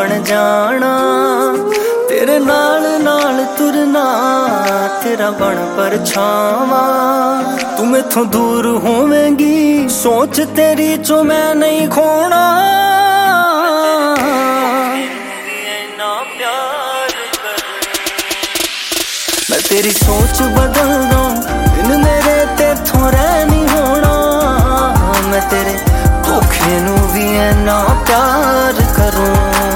बन जाना, तेरे नाल नाल तुरना, तेरा बन परछावा। तू मैथों दूर होवेंगी, सोच तेरी चो मैं नहीं खोना। मैं तेरी सोच बदल